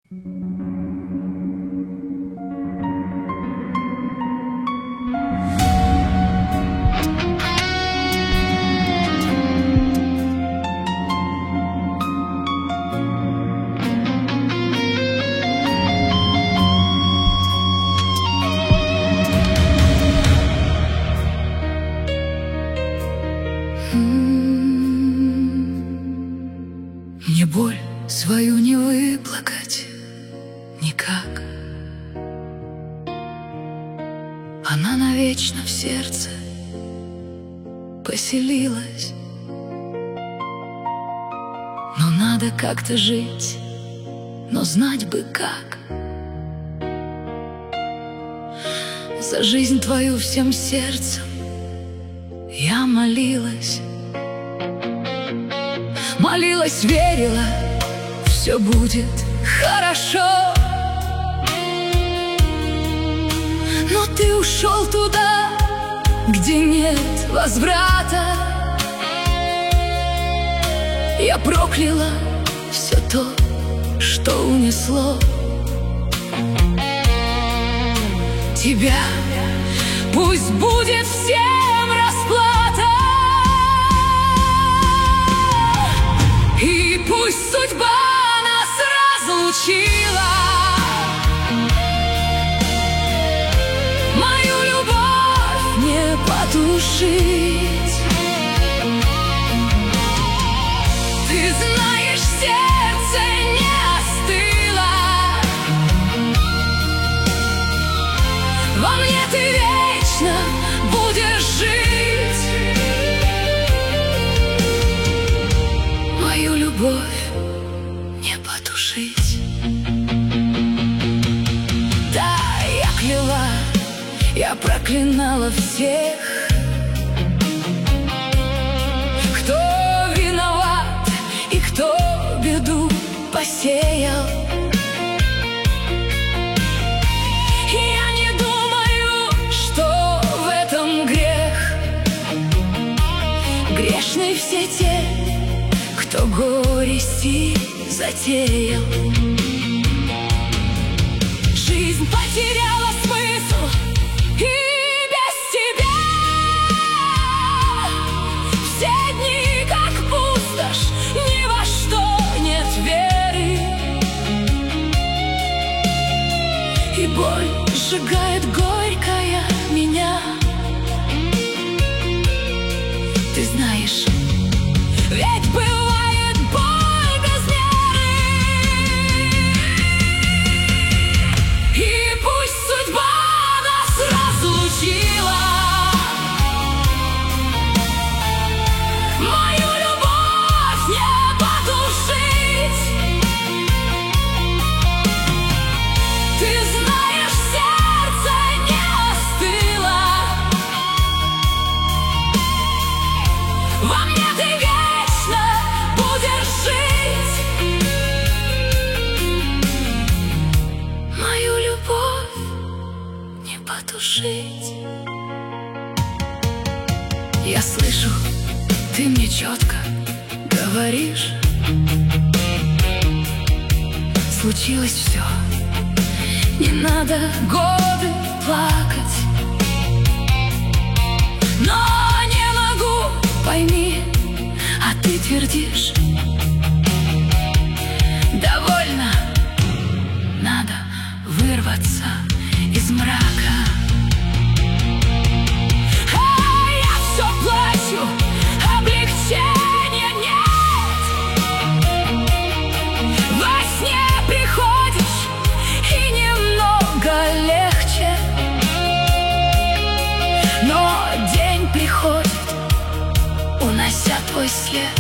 Мне боль свою не выплакать никак. Она навечно в сердце поселилась. Но надо как-то жить, но знать бы как. За жизнь твою всем сердцем я молилась. Молилась, верила, все будет хорошо. Но ты ушел туда, где нет возврата. Я прокляла все то, что унесло тебя. Пусть будет всем расплата, и пусть судьба нас разлучила. Мою любовь не потушить. Ты знаешь, сердце не остыло. Во мне ты вечно будешь жить. Мою любовь не потушить. Да, я кляла, я проклинала всех, кто виноват и кто беду посеял. Я не думаю, что в этом грех. Грешны все те, кто горести затеял. Жизнь потеряла смысл и без тебя. Все дни как пустошь, ни во что нет веры. И боль сжигает горькая меня. Ты знаешь, ведь бывает боль без меры. И пусть судьба нас разлучила. Мою любовь не потушить. Ты знаешь, сердце не остыло. Во мне ты вечно будешь жить. Мою любовь не потушить. Я слышу, ты мне четко говоришь: случилось все, не надо годы плакать. Но не могу, пойми, а ты твердишь: довольно, надо вырваться из мрака. А я все плачу, облегчения нет. Во сне приходишь, и немного легче. Но день приходит, унося твой след.